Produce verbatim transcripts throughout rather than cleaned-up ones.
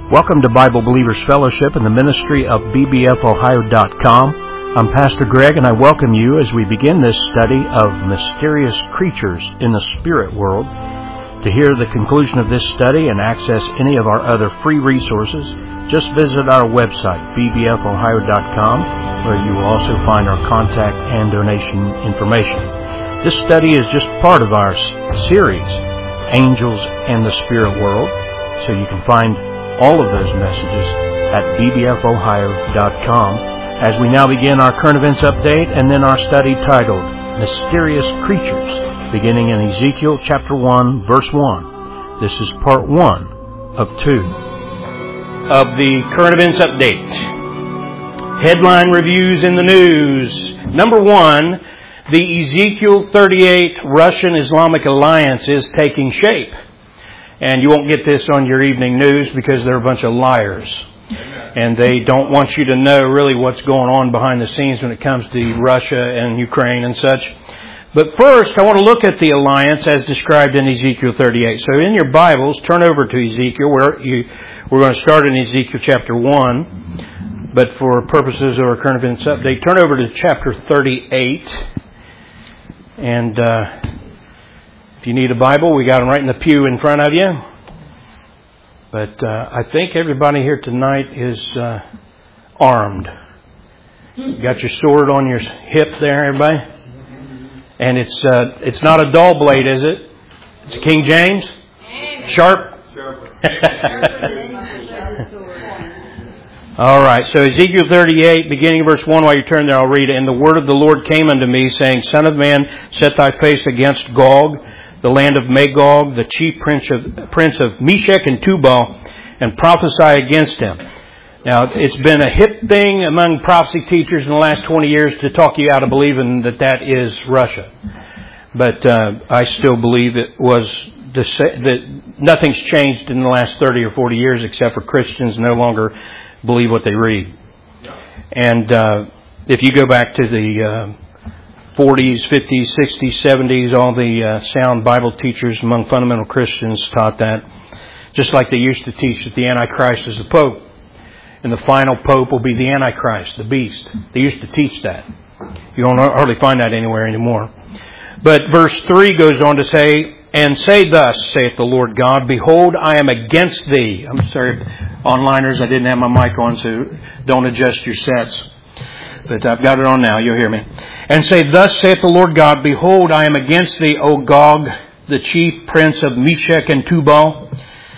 Welcome to Bible Believers Fellowship and the ministry of B B F Ohio dot com. I'm Pastor Greg, and I welcome you as we begin this study of mysterious creatures in the spirit world. To hear the conclusion of this study and access any of our other free resources, just visit our website, B B F Ohio dot com, where you will also find our contact and donation information. This study is just part of our series, Angels and the Spirit World, so you can find all of those messages at B B F Ohio dot com as we now begin our current events update and then our study titled Mysterious Creatures, beginning in Ezekiel chapter one, verse one. This is part one of two of the current events update. Headline reviews in the news. Number one, the Ezekiel thirty-eight Russian Islamic alliance is taking shape. And you won't get this on your evening news because they're a bunch of liars. And they don't want you to know really what's going on behind the scenes when it comes to Russia and Ukraine and such. But first, I want to look at the alliance as described in Ezekiel thirty-eight. So in your Bibles, turn over to Ezekiel. Where you, we're going to start in Ezekiel chapter one. But for purposes of our current events update, turn over to chapter thirty-eight. And uh, if you need a Bible, we got them right in the pew in front of you. But uh, I think everybody here tonight is uh, armed. You got your sword on your hip there, everybody? And it's uh, it's not a dull blade, is it? It's a King James? Sharp? All right, so Ezekiel thirty-eight, beginning of verse one, while you turn there, I'll read it. And the word of the Lord came unto me, saying, Son of man, set thy face against Gog, the land of Magog, the chief prince of, prince of Meshech and Tubal, and prophesy against him. Now, it's been a hip thing among prophecy teachers in the last twenty years to talk you out of believing that that is Russia. But uh, I still believe it was the, that nothing's changed in the last thirty or forty years except for Christians no longer believe what they read. And uh, if you go back to the uh, forties, fifties, sixties, seventies, all the uh, sound Bible teachers among fundamental Christians taught that, just like they used to teach that the Antichrist is the Pope. And the final Pope will be the Antichrist, the beast. They used to teach that. You don't hardly find that anywhere anymore. But verse three goes on to say, And say thus, saith the Lord God, Behold, I am against thee. I'm sorry, onliners, I didn't have my mic on, so don't adjust your sets. But I've got it on now, you'll hear me. And say, Thus saith the Lord God, Behold, I am against thee, O Gog, the chief prince of Meshech and Tubal.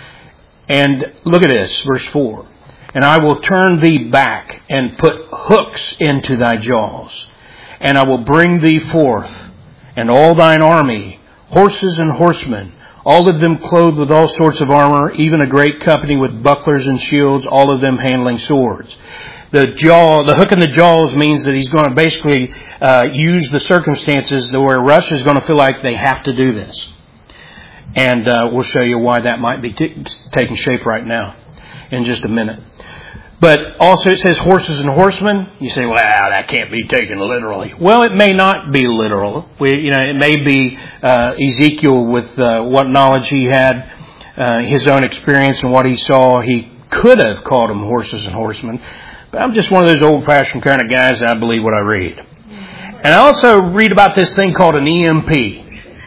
And look at this, verse four. And I will turn thee back and put hooks into thy jaws. And I will bring thee forth, and all thine army, horses and horsemen, all of them clothed with all sorts of armor, even a great company with bucklers and shields, all of them handling swords. The jaw, the hook in the jaws means that he's going to basically uh, use the circumstances where Russia is going to feel like they have to do this. And uh, we'll show you why that might be t- taking shape right now in just a minute. But also it says horses and horsemen. You say, well, that can't be taken literally. Well, it may not be literal. We, you know, it may be uh, Ezekiel with uh, what knowledge he had, uh, his own experience and what he saw. He could have called them horses and horsemen. But I'm just one of those old-fashioned kind of guys that I believe what I read. And I also read about this thing called an E M P.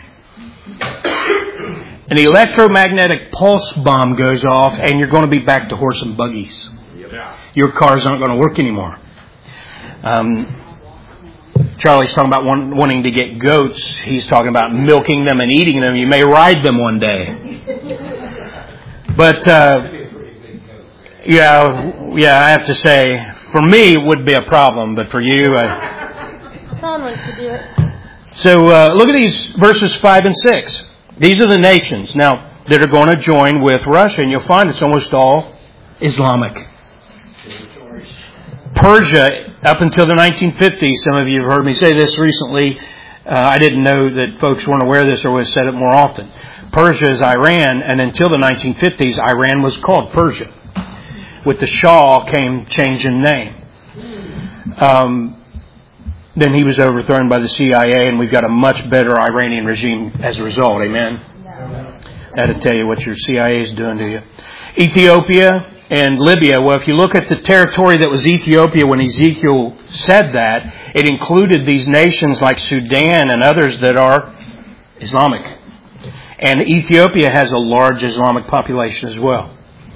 An electromagnetic pulse bomb goes off, and you're going to be back to horse and buggies. Your cars aren't going to work anymore. Um, Charlie's talking about one, wanting to get goats. He's talking about milking them and eating them. You may ride them one day. But, uh, yeah, yeah, I have to say, for me, it would be a problem, but for you, I... Don wants to do it. So, uh, look at these verses five and six. These are the nations, now, that are going to join with Russia, and you'll find it's almost all Islamic. Persia, up until the nineteen fifties, some of you have heard me say this recently. Uh, I didn't know that folks weren't aware of this or would have said it more often. Persia is Iran, and until the nineteen fifties, Iran was called Persia. With the Shah came change in name. Um, then he was overthrown by the C I A, and we've got a much better Iranian regime as a result. Amen? No. That'll tell you what your C I A is doing to you. Ethiopia and Libya. Well, if you look at the territory that was Ethiopia when Ezekiel said that, it included these nations like Sudan and others that are Islamic. And Ethiopia has a large Islamic population as well.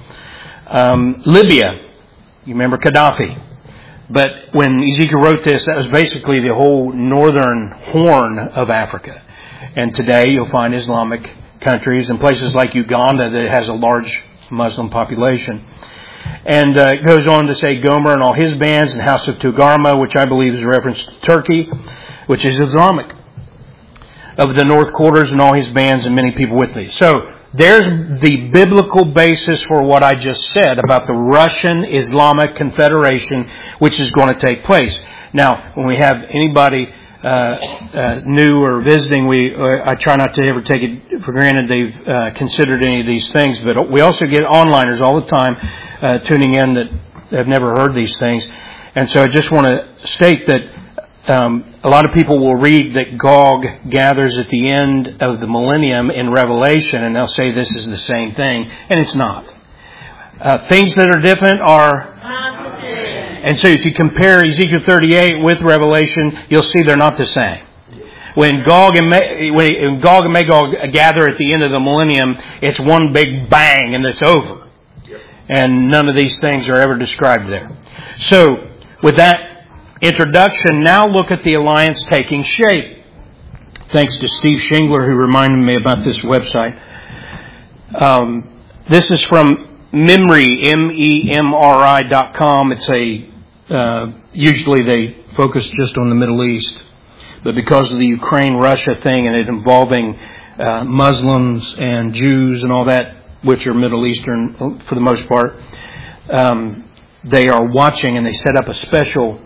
Um, Libya, you remember Gaddafi. But when Ezekiel wrote this, that was basically the whole northern horn of Africa. And today you'll find Islamic countries and places like Uganda that has a large Muslim population. And uh, it goes on to say Gomer and all his bands and House of Togarmah, which I believe is a reference to Turkey, which is Islamic, of the north quarters and all his bands and many people with thee. So there's the biblical basis for what I just said about the Russian Islamic Confederation, which is going to take place. Now, when we have anybody uh, uh, new or visiting, we uh, I try not to ever take it for granted they've uh, considered any of these things. But we also get onliners all the time uh, tuning in that have never heard these things. And so I just want to state that Um, a lot of people will read that Gog gathers at the end of the millennium in Revelation, and they'll say this is the same thing, and it's not. Uh, things that are different are... And so if you compare Ezekiel thirty-eight with Revelation, you'll see they're not the same. When Gog and, Ma- when Gog and Magog gather at the end of the millennium, it's one big bang and it's over. And none of these things are ever described there. So, with that introduction, now look at the alliance taking shape. Thanks to Steve Shingler, who reminded me about this website. Um, this is from Memri, M E M R I dot com. It's a, uh, usually they focus just on the Middle East. But because of the Ukraine-Russia thing and it involving uh, Muslims and Jews and all that, which are Middle Eastern for the most part, um, they are watching and they set up a special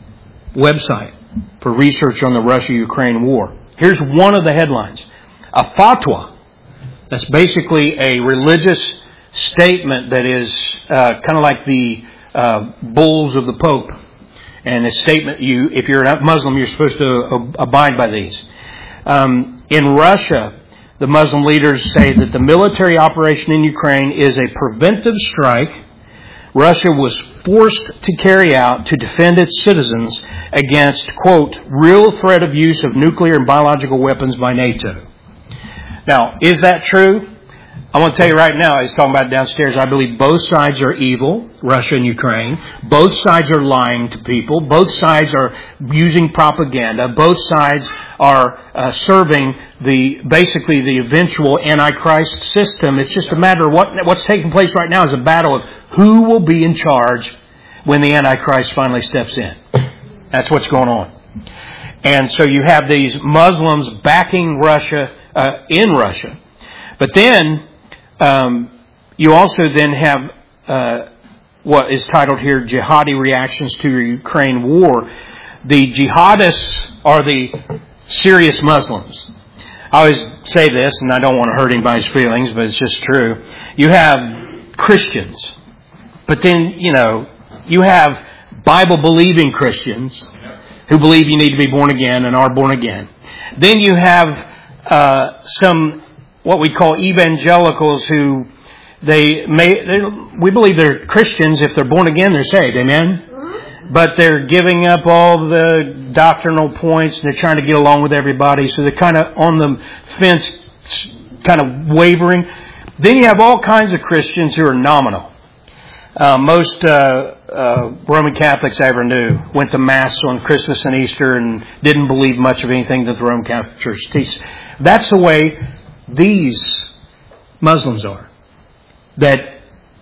website for research on the Russia-Ukraine war. Here's one of the headlines. A fatwa. That's basically a religious statement that is uh, kind of like the uh, bulls of the Pope. And a statement, you, if you're a Muslim, you're supposed to abide by these. Um, in Russia, the Muslim leaders say that the military operation in Ukraine is a preventive strike Russia was forced to carry out to defend its citizens against, quote, real threat of use of nuclear and biological weapons by NATO. Now, is that true? I want to tell you right now, he's talking about downstairs, I believe both sides are evil, Russia and Ukraine. Both sides are lying to people. Both sides are using propaganda. Both sides are uh, serving the basically the eventual Antichrist system. It's just a matter of what what's taking place right now is a battle of who will be in charge when the Antichrist finally steps in. That's what's going on. And so you have these Muslims backing Russia uh, in Russia. But then um, you also then have uh, what is titled here Jihadi Reactions to the Ukraine War. The jihadists are the serious Muslims. I always say this, and I don't want to hurt anybody's feelings, but it's just true. You have Christians, but then, you know, you have Bible-believing Christians who believe you need to be born again and are born again. Then you have uh, some what we call evangelicals who they may they, we believe they're Christians. If they're born again, they're saved. Amen. But they're giving up all the doctrinal points and they're trying to get along with everybody. So they're kind of on the fence, kind of wavering. Then you have all kinds of Christians who are nominal. Uh, most uh, uh, Roman Catholics I ever knew went to Mass on Christmas and Easter and didn't believe much of anything that the Roman Catholic Church teaches. That's the way these Muslims are, that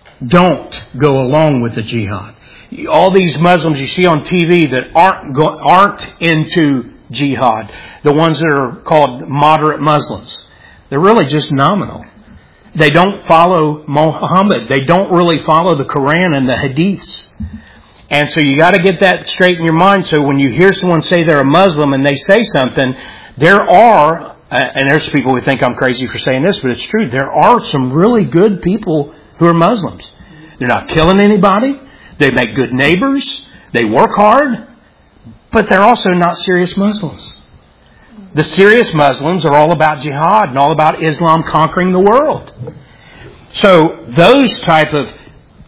don't go along with the jihad. All these Muslims you see on T V that aren't go, aren't into jihad, the ones that are called moderate Muslims, they're really just nominal. They don't follow Muhammad. They don't really follow the Quran and the Hadiths. And so you got to get that straight in your mind. So when you hear someone say they're a Muslim and they say something, there are, uh, and there's people who think I'm crazy for saying this, but it's true. There are some really good people who are Muslims. They're not killing anybody. They make good neighbors. They work hard. But they're also not serious Muslims. The serious Muslims are all about jihad and all about Islam conquering the world. So those type of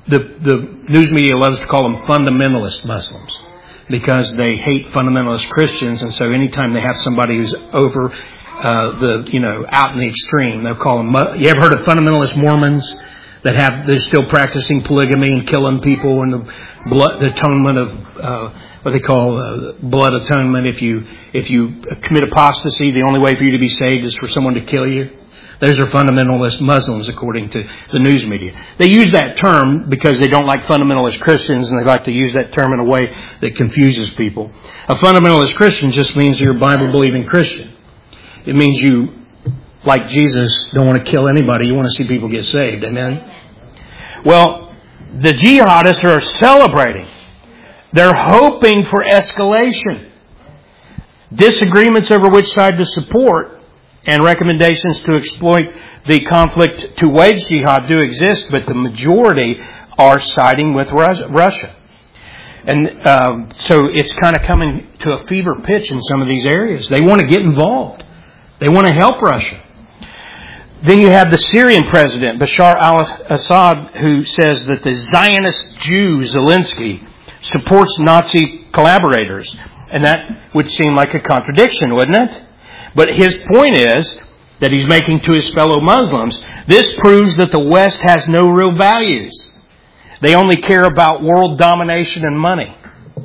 the, the news media loves to call them fundamentalist Muslims because they hate fundamentalist Christians. And so anytime they have somebody who's over uh, the, you know, out in the extreme, they'll call them, you ever heard of fundamentalist Mormons that have, they're still practicing polygamy and killing people and the blood, the atonement of, uh, what they call uh, blood atonement. If you, if you commit apostasy, the only way for you to be saved is for someone to kill you. Those are fundamentalist Muslims, according to the news media. They use that term because they don't like fundamentalist Christians, and they like to use that term in a way that confuses people. A fundamentalist Christian just means you're a Bible-believing Christian. It means you, like Jesus, don't want to kill anybody. You want to see people get saved. Amen? Well, the jihadists are celebrating. They're hoping for escalation. Disagreements over which side to support and recommendations to exploit the conflict to wage jihad do exist, but the majority are siding with Russia. And um, so it's kind of coming to a fever pitch in some of these areas. They want to get involved. They want to help Russia. Then you have the Syrian president, Bashar al-Assad, who says that the Zionist Jew, Zelensky, supports Nazi collaborators. And that would seem like a contradiction, wouldn't it? But his point is that he's making to his fellow Muslims, this proves that the West has no real values. They only care about world domination and money.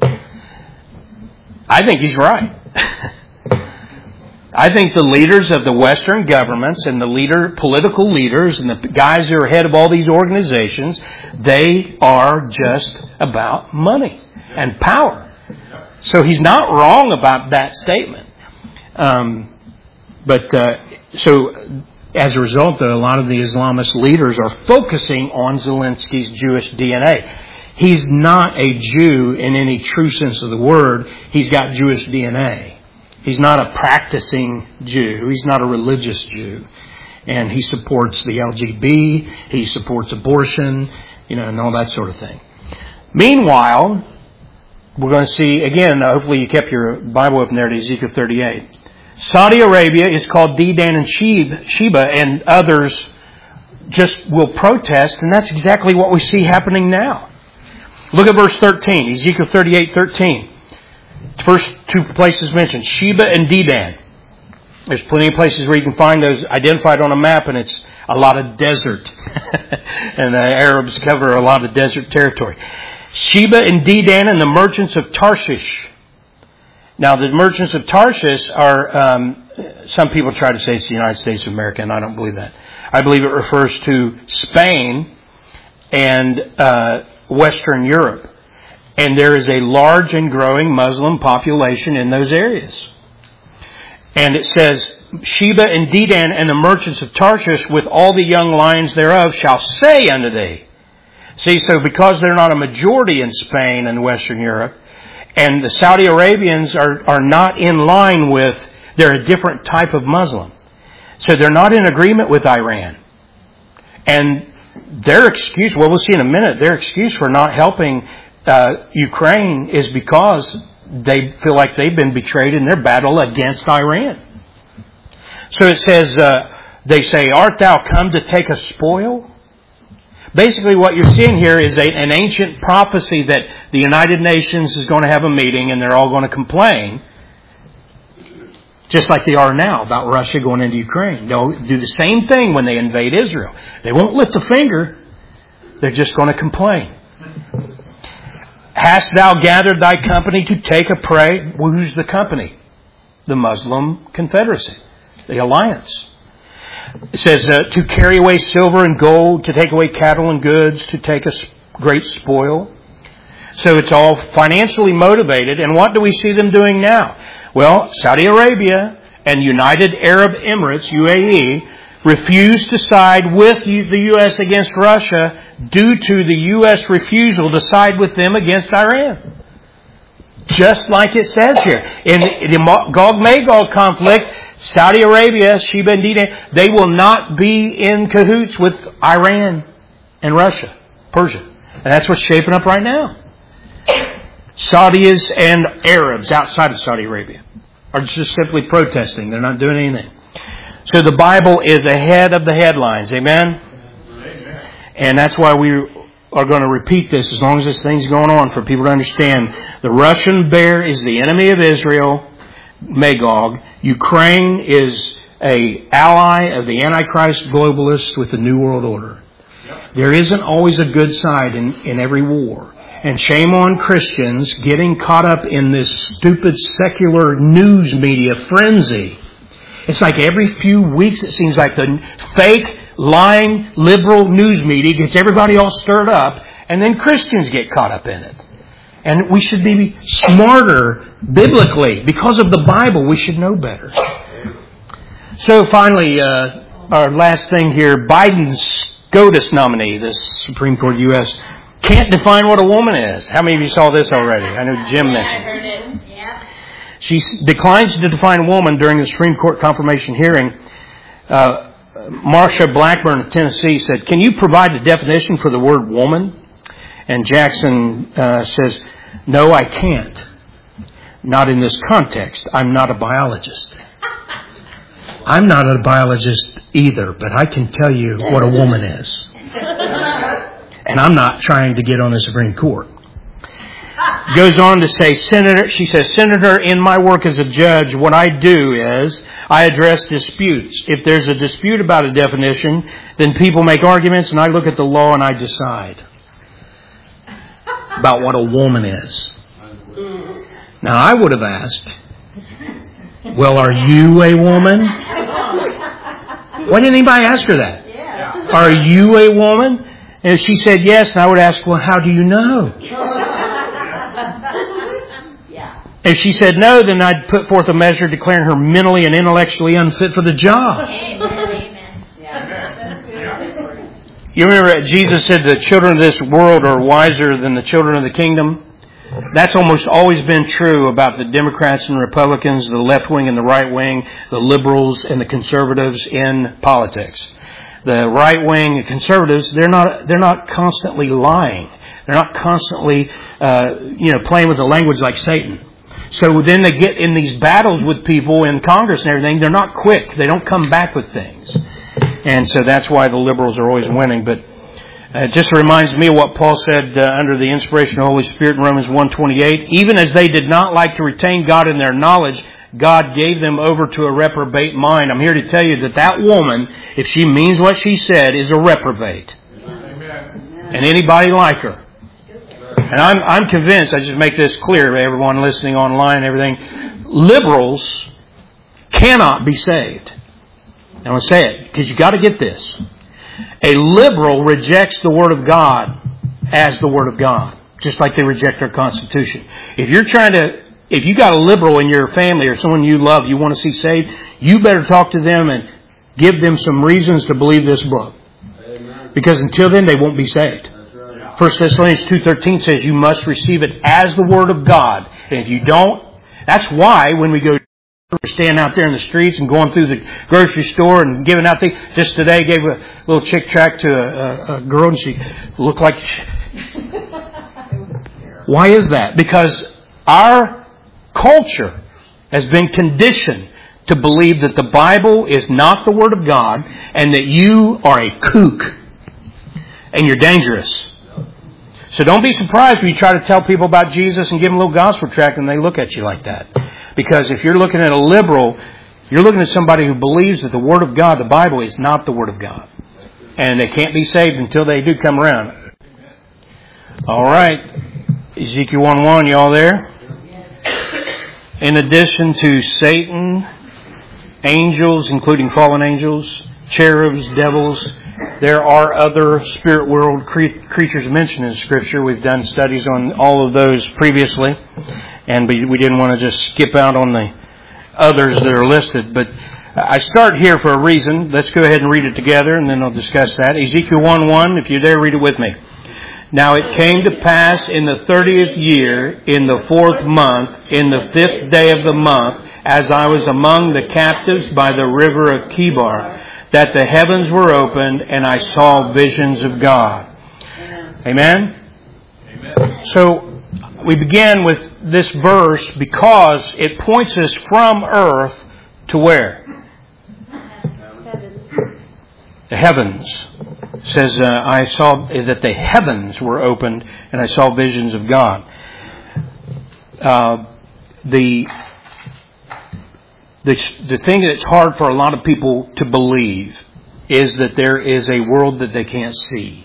I think he's right. I think the leaders of the Western governments and the leader, political leaders and the guys who are head of all these organizations, they are just about money and power. So he's not wrong about that statement. Um, but uh, so as a result, though, a lot of the Islamist leaders are focusing on Zelensky's Jewish D N A. He's not a Jew in any true sense of the word. He's got Jewish D N A. He's not a practicing Jew. He's not a religious Jew. And he supports the L G B T. He supports abortion, you know, and all that sort of thing. Meanwhile, we're going to see, again, hopefully you kept your Bible open there to Ezekiel thirty-eight. Saudi Arabia is called Dedan and Sheba, and others just will protest, and that's exactly what we see happening now. Look at verse thirteen, Ezekiel thirty-eight thirteen. First two places mentioned, Sheba and Dedan. There's plenty of places where you can find those identified on a map, and it's a lot of desert. And the Arabs cover a lot of desert territory. Sheba and Dedan and the merchants of Tarshish. Now, the merchants of Tarshish are, um, some people try to say it's the United States of America, and I don't believe that. I believe it refers to Spain and uh, Western Europe. And there is a large and growing Muslim population in those areas. And it says, Sheba and Dedan and the merchants of Tarshish with all the young lions thereof shall say unto thee. See, so because they're not a majority in Spain and Western Europe, and the Saudi Arabians are, are not in line with, they're a different type of Muslim. So they're not in agreement with Iran. And their excuse, well, we'll see in a minute, their excuse for not helping uh, Ukraine is because they feel like they've been betrayed in their battle against Iran. So it says, uh, they say, art thou come to take a spoil? Basically what you're seeing here is a, an ancient prophecy that the United Nations is going to have a meeting and they're all going to complain, just like they are now about Russia going into Ukraine. They'll do the same thing when they invade Israel. They won't lift a finger. They're just going to complain. Hast thou gathered thy company to take a prey? Well, who's the company? The Muslim Confederacy, the alliance. It says uh, to carry away silver and gold, to take away cattle and goods, to take a great spoil. So it's all financially motivated. And what do we see them doing now? Well, Saudi Arabia and United Arab Emirates, U A E, refused to side with the U S against Russia due to the U S refusal to side with them against Iran. Just like it says here. In the Gog-Magog conflict, Saudi Arabia, Sheba and Dedan, they will not be in cahoots with Iran and Russia, Persia. And that's what's shaping up right now. Saudis and Arabs outside of Saudi Arabia are just simply protesting. They're not doing anything. So the Bible is ahead of the headlines. Amen? Amen. And that's why we are going to repeat this as long as this thing's going on for people to understand. The Russian bear is the enemy of Israel, Magog. Ukraine is a ally of the Antichrist globalists with the New World Order. There isn't always a good side in, in every war. And shame on Christians getting caught up in this stupid secular news media frenzy. It's like every few weeks it seems like the fake, lying, liberal news media gets everybody all stirred up, and then Christians get caught up in it. And we should be smarter biblically. Because of the Bible, we should know better. So finally, uh, our last thing here, Biden's SCOTUS nominee, the Supreme Court of the U S, can't define what a woman is. How many of you saw this already? I know Jim mentioned. I heard it. Yeah. She declines to define woman during the Supreme Court confirmation hearing. Uh, Marsha Blackburn of Tennessee said, "Can you provide a definition for the word woman?" And Jackson uh, says, "No, I can't. Not in this context. I'm not a biologist." I'm not a biologist either, but I can tell you what a woman is. And I'm not trying to get on the Supreme Court. Goes on to say, Senator, she says, "Senator, in my work as a judge, what I do is I address disputes. If there's a dispute about a definition, then people make arguments and I look at the law and I decide about what a woman is." Now, I would have asked, well, are you a woman? Why didn't anybody ask her that? Yeah. Are you a woman? And if she said yes, and I would ask, well, how do you know? Yeah. If she said no, then I'd put forth a measure declaring her mentally and intellectually unfit for the job. Amen. Amen. Yeah. You remember Jesus said the children of this world are wiser than the children of the kingdom? That's almost always been true about the Democrats and Republicans, the left wing and the right wing, the liberals and the conservatives in politics. The right wing, the conservatives, they're not they're not constantly lying. They're not constantly uh, you know playing with the language like Satan. So then they get in these battles with people in Congress and everything. They're not quick. They don't come back with things, and so that's why the liberals are always winning. But Uh, it just reminds me of what Paul said uh, under the inspiration of the Holy Spirit in Romans one twenty-eight. Even as they did not like to retain God in their knowledge, God gave them over to a reprobate mind. I'm here to tell you that that woman, if she means what she said, is a reprobate. Amen. And anybody like her. And I'm, I'm convinced, I just make this clear to everyone listening online and everything, liberals cannot be saved. I want to say it, because you got to get this. A liberal rejects the Word of God as the Word of God, just like they reject our Constitution. If you're trying to, if you got a liberal in your family or someone you love you want to see saved, you better talk to them and give them some reasons to believe this book. Amen. Because until then, they won't be saved. Right. First Thessalonians two thirteen says you must receive it as the Word of God. And if you don't, that's why when we go we're standing out there in the streets and going through the grocery store and giving out things. Just today, gave a little chick tract to a, a, a girl, and she looked like. She... Why is that? Because our culture has been conditioned to believe that the Bible is not the Word of God, and that you are a kook and you're dangerous. So don't be surprised when you try to tell people about Jesus and give them a little gospel tract, and they look at you like that. Because if you're looking at a liberal, you're looking at somebody who believes that the Word of God, the Bible, is not the Word of God. And they can't be saved until they do come around. All right. Ezekiel one one, you all there? In addition to Satan, angels, including fallen angels, cherubs, devils, there are other spirit world cre- creatures mentioned in Scripture. We've done studies on all of those previously. And we didn't want to just skip out on the others that are listed. But I start here for a reason. Let's go ahead and read it together, and then I'll discuss that. Ezekiel one one, if you're there, read it with me. "Now it came to pass in the thirtieth year, in the fourth month, in the fifth day of the month, as I was among the captives by the river of Chebar, that the heavens were opened, and I saw visions of God." Amen? Amen. So, we began with this verse because it points us from earth to where? Heaven. The heavens. says, uh, I saw that the heavens were opened and I saw visions of God. Uh, the, the, the thing that's hard for a lot of people to believe is that there is a world that they can't see.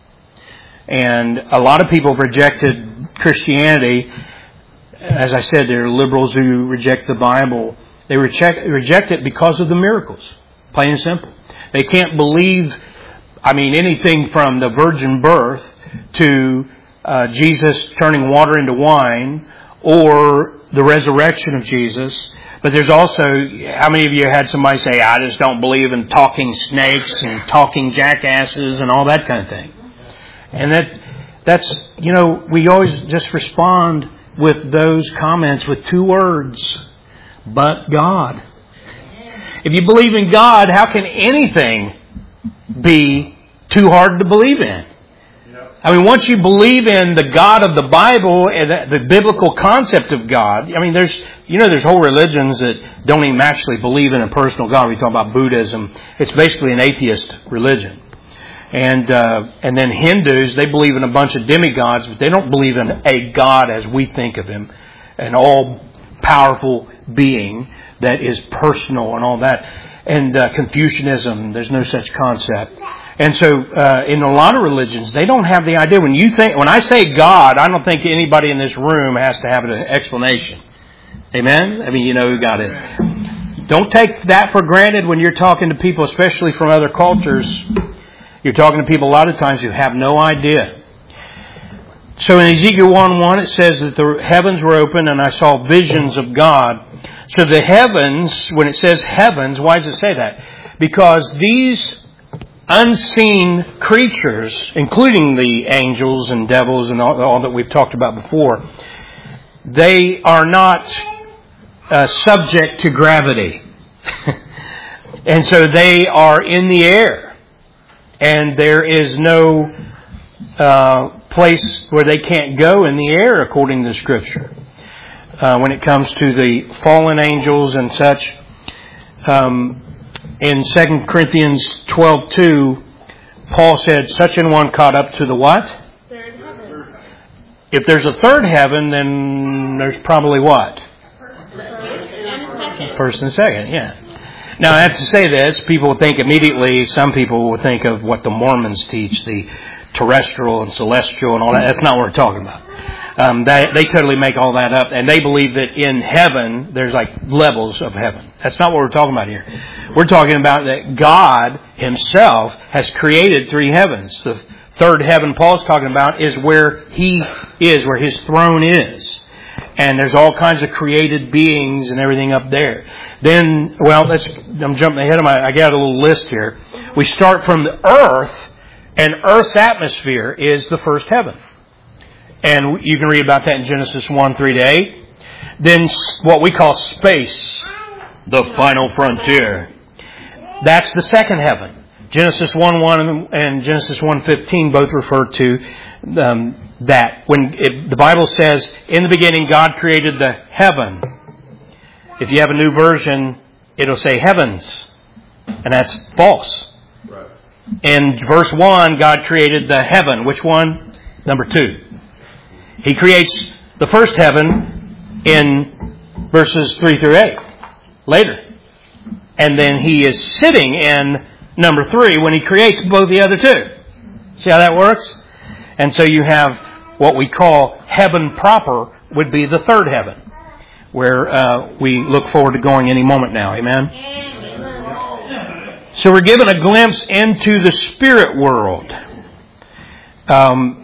And a lot of people have rejected Christianity. As I said, there are liberals who reject the Bible. They reject, reject it because of the miracles. Plain and simple. They can't believe, I mean, anything from the virgin birth to uh, Jesus turning water into wine or the resurrection of Jesus. But there's also, how many of you had somebody say, I just don't believe in talking snakes and talking jackasses and all that kind of thing. And that that's, you know, we always just respond with those comments with two words. But God. If you believe in God, how can anything be too hard to believe in? I mean, once you believe in the God of the Bible and the biblical concept of God, I mean, there's, you know, there's whole religions that don't even actually believe in a personal God. We talk about Buddhism. It's basically an atheist religion. And, uh, and then Hindus, they believe in a bunch of demigods, but they don't believe in a God as we think of Him. An all-powerful being that is personal and all that. And uh, Confucianism, there's no such concept. And so, uh, in a lot of religions, they don't have the idea. When you think, when I say God, I don't think anybody in this room has to have an explanation. Amen? I mean, you know who God is. Don't take that for granted when you're talking to people, especially from other cultures. You're talking to people a lot of times who have no idea. So in Ezekiel one one, it says that the heavens were open and I saw visions of God. So the heavens, when it says heavens, why does it say that? Because these unseen creatures, including the angels and devils and all, all that we've talked about before, they are not uh, subject to gravity. And so they are in the air. And there is no uh, place where they can't go in the air, according to the Scripture. Uh, when it comes to the fallen angels and such, um, in Second Corinthians twelve two, Paul said, such an one caught up to the what? Third heaven. If there's a third heaven, then there's probably what? First and second. First and second, yeah. Now, I have to say this. People would think immediately, some people would think of what the Mormons teach, the terrestrial and celestial and all that. That's not what we're talking about. Um, they, they totally make all that up. And they believe that in heaven, there's like levels of heaven. That's not what we're talking about here. We're talking about that God Himself has created three heavens. The third heaven Paul's talking about is where He is, where His throne is. And there's all kinds of created beings and everything up there. Then, well, let's, I'm jumping ahead of my, I got a little list here. We start from the earth, and Earth's atmosphere is the first heaven. And you can read about that in Genesis one, three to eight. Then what we call space, the final frontier. That's the second heaven. Genesis one one and Genesis one fifteen both refer to um, that. When it, the Bible says, in the beginning God created the heaven. If you have a new version, it'll say heavens. And that's false. Right. In verse one, God created the heaven. Which one? Number two. He creates the first heaven in verses three through eight. Later. And then He is sitting in number three when He creates both the other two. See how that works? And so you have what we call heaven proper would be the third heaven, where uh, we look forward to going any moment now. Amen? Amen. So we're given a glimpse into the spirit world. Um,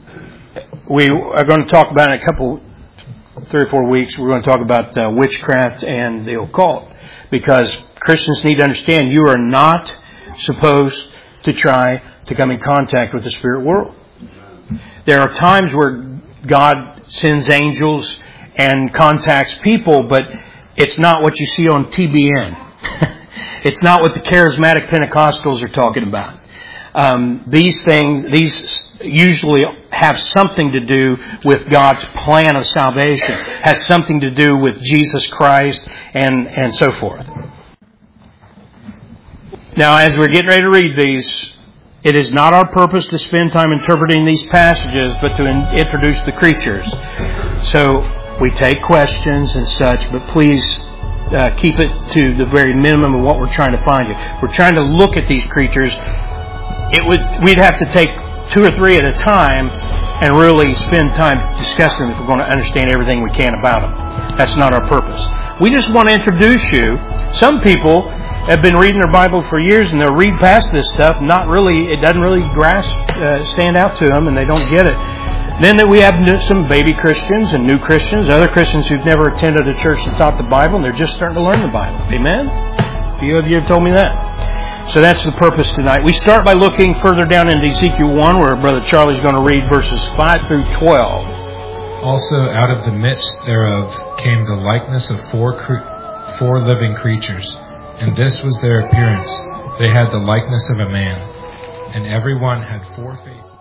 we are going to talk about in a couple, three or four weeks, we're going to talk about uh, witchcraft and the occult. Because Christians need to understand you are not supposed to try to come in contact with the spirit world. There are times where God sends angels and contacts people, but it's not what you see on T B N. It's not what the charismatic Pentecostals are talking about. Um, these things, these usually have something to do with God's plan of salvation, has something to do with Jesus Christ and, and so forth. Now, as we're getting ready to read these, It is not our purpose to spend time interpreting these passages, but to in- introduce the creatures. So we take questions and such, but please uh, keep it to the very minimum of what we're trying to find you. We're trying to look at these creatures. It would we'd have to take two or three at a time and really spend time discussing them if we're going to understand everything we can about them. That's not our purpose. We just want to introduce you. Some people have been reading their Bible for years and they'll read past this stuff. Not really, it doesn't really grasp, uh, stand out to them, and they don't get it. Then that we have some baby Christians and new Christians, other Christians who've never attended a church that taught the Bible, and they're just starting to learn the Bible. Amen? A few of you have told me that. So that's the purpose tonight. We start by looking further down into Ezekiel one, where Brother Charlie's going to read verses five through twelve. Also out of the midst thereof came the likeness of four cre- four living creatures, and this was their appearance. They had the likeness of a man, and every one had four faces.